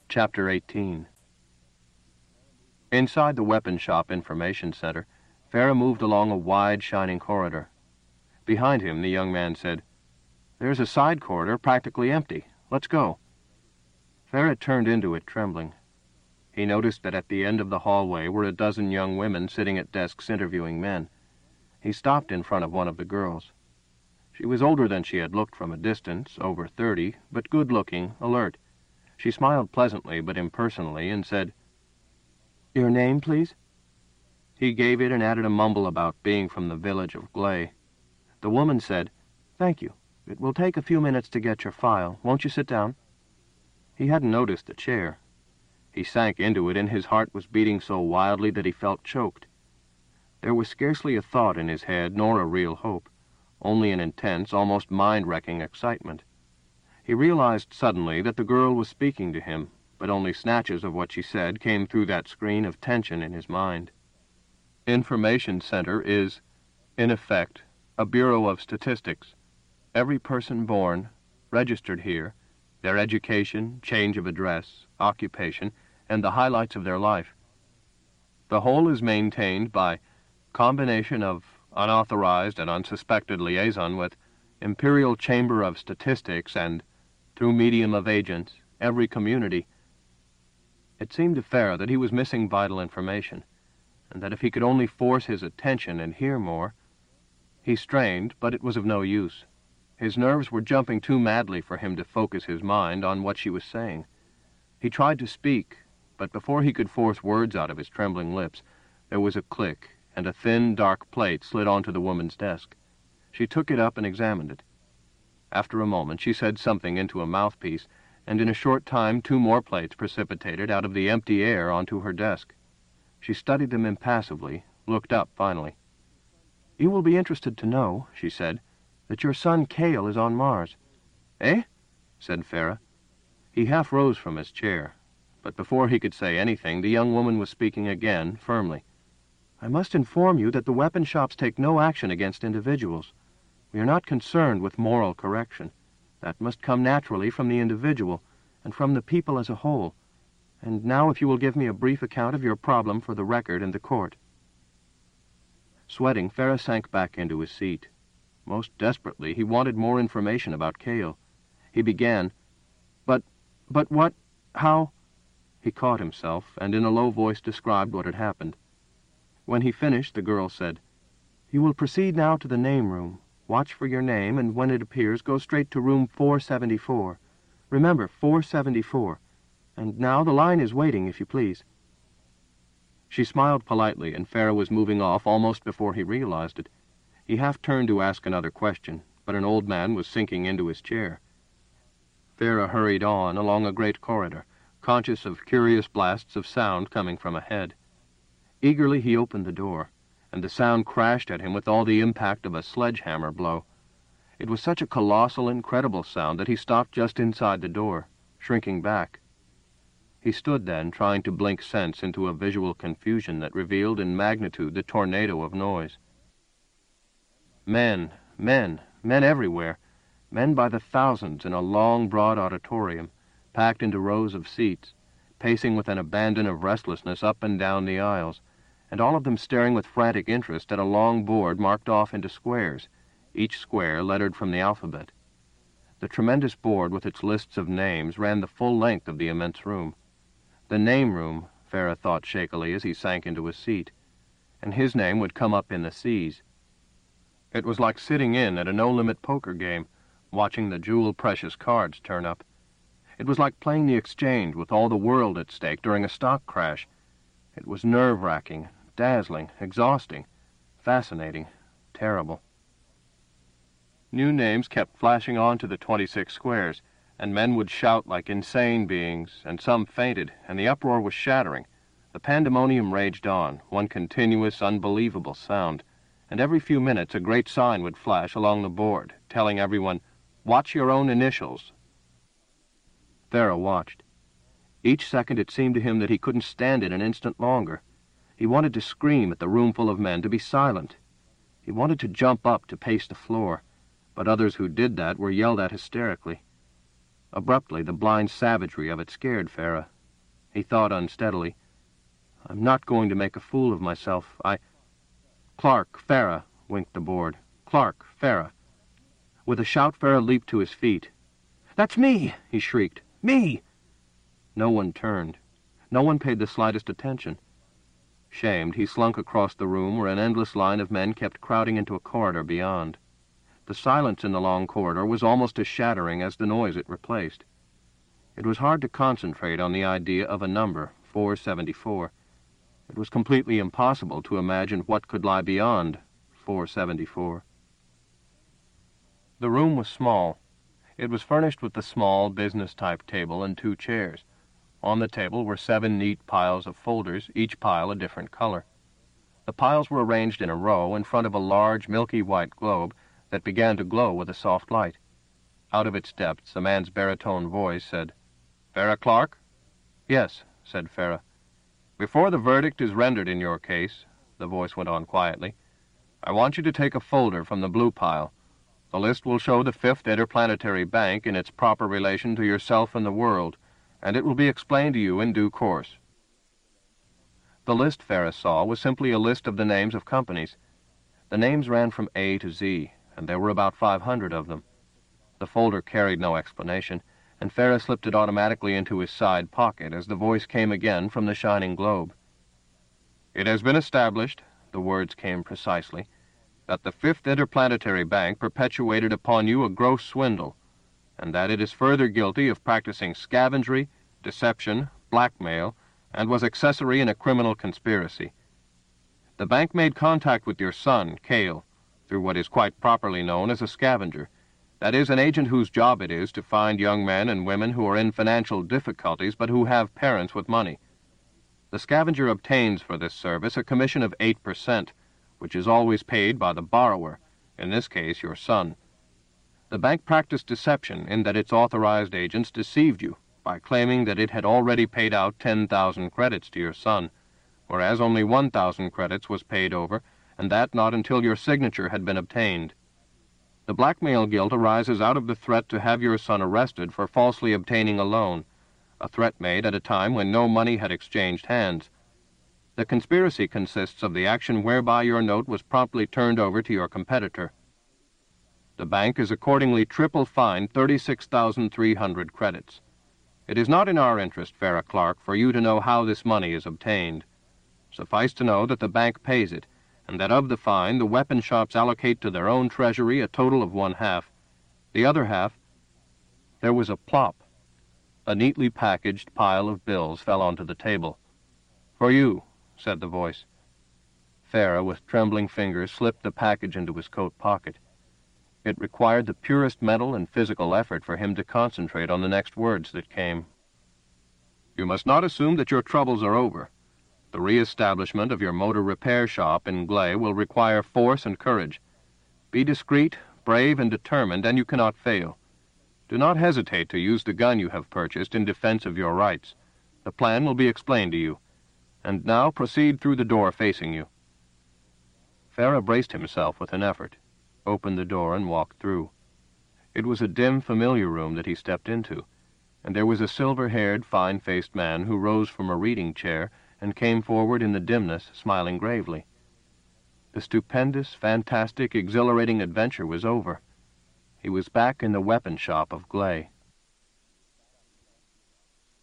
Chapter 18. Inside the Weapon Shop Information Center, Farah moved along a wide, shining corridor. Behind him, the young man said, "There's a side corridor practically empty. Let's go." Farah turned into it, trembling. He noticed that at the end of the hallway were a dozen young women sitting at desks interviewing men. He stopped in front of one of the girls. She was older than she had looked from a distance, over 30, but good-looking, alert. She smiled pleasantly but impersonally and said, "Your name, please?" He gave it and added a mumble about being from the village of Glay. The woman said, "Thank you. It will take a few minutes to get your file. Won't you sit down?" He hadn't noticed the chair. He sank into it, and his heart was beating so wildly that he felt choked. There was scarcely a thought in his head, nor a real hope, only an intense, almost mind-wrecking excitement. He realized suddenly that the girl was speaking to him, but only snatches of what she said came through that screen of tension in his mind. Information Center is, in effect, a bureau of statistics. Every person born, registered here, their education, change of address, occupation, and the highlights of their life. The whole is maintained by combination of unauthorized and unsuspected liaison with Imperial Chamber of Statistics and, through medium of agents, every community. It seemed to Farah that he was missing vital information, and that if he could only force his attention and hear more. He strained, but it was of no use. His nerves were jumping too madly for him to focus his mind on what she was saying. He tried to speak, but before he could force words out of his trembling lips, there was a click, and a thin, dark plate slid onto the woman's desk. She took it up and examined it. After a moment, she said something into a mouthpiece, and in a short time 2 more plates precipitated out of the empty air onto her desk. She studied them impassively, looked up finally. "You will be interested to know," she said, "that your son Cale is on Mars." "Eh?" said Farah. He half rose from his chair, but before he could say anything, the young woman was speaking again, firmly. "I must inform you that the weapon shops take no action against individuals. We are not concerned with moral correction. That must come naturally from the individual, and from the people as a whole. And now if you will give me a brief account of your problem for the record and the court." Sweating, Farah sank back into his seat. Most desperately, he wanted more information about Cale. He began, But what, how?" He caught himself, and in a low voice described what had happened. When he finished, the girl said, "You will proceed now to the name room. Watch for your name, and when it appears, go straight to room 474. Remember, 474. And now the line is waiting, if you please." She smiled politely, and Farah was moving off almost before he realized it. He half turned to ask another question, but an old man was sinking into his chair. Farah hurried on along a great corridor, conscious of curious blasts of sound coming from ahead. Eagerly he opened the door, and the sound crashed at him with all the impact of a sledgehammer blow. It was such a colossal, incredible sound that he stopped just inside the door, shrinking back. He stood then, trying to blink sense into a visual confusion that revealed in magnitude the tornado of noise. Men everywhere, men by the thousands in a long, broad auditorium, packed into rows of seats, pacing with an abandon of restlessness up and down the aisles, and all of them staring with frantic interest at a long board marked off into squares, each square lettered from the alphabet. The tremendous board with its lists of names ran the full length of the immense room. The name room, Farah thought shakily as he sank into his seat, and his name would come up in the C's. It was like sitting in at a no-limit poker game, watching the jewel-precious cards turn up. It was like playing the exchange with all the world at stake during a stock crash. It was nerve-wracking, dazzling, exhausting, fascinating, terrible. New names kept flashing onto the 26 squares, and men would shout like insane beings, and some fainted, and the uproar was shattering. The pandemonium raged on, one continuous, unbelievable sound, and every few minutes a great sign would flash along the board, telling everyone, "Watch your own initials." Farah watched. Each second it seemed to him that he couldn't stand it an instant longer. He wanted to scream at the roomful of men to be silent. He wanted to jump up to pace the floor, but others who did that were yelled at hysterically. Abruptly, the blind savagery of it scared Farah, He thought unsteadily. I'm not going to make a fool of myself. Clark, Farah, winked the board. Clark, Farah. With a shout, Farah leaped to his feet. That's me, he shrieked. Me! No one turned. No one paid the slightest attention. Shamed, he slunk across the room where an endless line of men kept crowding into a corridor beyond. The silence in the long corridor was almost as shattering as the noise it replaced. It was hard to concentrate on the idea of a number, 474. It was completely impossible to imagine what could lie beyond 474. The room was small. It was furnished with the small, business-type table and 2 chairs. On the table were 7 neat piles of folders, each pile a different color. The piles were arranged in a row in front of a large, milky white globe that began to glow with a soft light. Out of its depths, a man's baritone voice said, "Farah Clark?" "Yes," said Farah. "Before the verdict is rendered in your case," the voice went on quietly, "I want you to take a folder from the blue pile. The list will show the Fifth Interplanetary Bank in its proper relation to yourself and the world, and it will be explained to you in due course." The list Farah saw was simply a list of the names of companies. The names ran from A to Z, and there were about 500 of them. The folder carried no explanation, and Farah slipped it automatically into his side pocket as the voice came again from the shining globe. "It has been established," the words came precisely, "that the Fifth Interplanetary Bank perpetuated upon you a gross swindle, and that it is further guilty of practicing scavengery, deception, blackmail, and was accessory in a criminal conspiracy. The bank made contact with your son, Cale, through what is quite properly known as a scavenger, that is, an agent whose job it is to find young men and women who are in financial difficulties but who have parents with money. The scavenger obtains for this service a commission of 8%, which is always paid by the borrower, in this case your son. The bank practiced deception in that its authorized agents deceived you by claiming that it had already paid out 10,000 credits to your son, whereas only 1,000 credits was paid over, and that not until your signature had been obtained. The blackmail guilt arises out of the threat to have your son arrested for falsely obtaining a loan, a threat made at a time when no money had exchanged hands. The conspiracy consists of the action whereby your note was promptly turned over to your competitor. The bank is accordingly triple fined 36,300 credits. It is not in our interest, Farah Clark, for you to know how this money is obtained. Suffice to know that the bank pays it, and that of the fine the weapon shops allocate to their own treasury a total of 1/2. The other half—" There was a plop. A neatly packaged pile of bills fell onto the table. "For you," said the voice. Farah, with trembling fingers, slipped the package into his coat pocket. It required the purest mental and physical effort for him to concentrate on the next words that came. "You must not assume that your troubles are over. The re-establishment of your motor repair shop in Gley will require force and courage. Be discreet, brave, and determined, and you cannot fail. Do not hesitate to use the gun you have purchased in defense of your rights. The plan will be explained to you. And now proceed through the door facing you." Farah braced himself with an effort, opened the door, and walked through. It was a dim, familiar room that he stepped into, and there was a silver-haired, fine-faced man who rose from a reading chair and came forward in the dimness, smiling gravely. The stupendous, fantastic, exhilarating adventure was over. He was back in the weapon shop of Gley.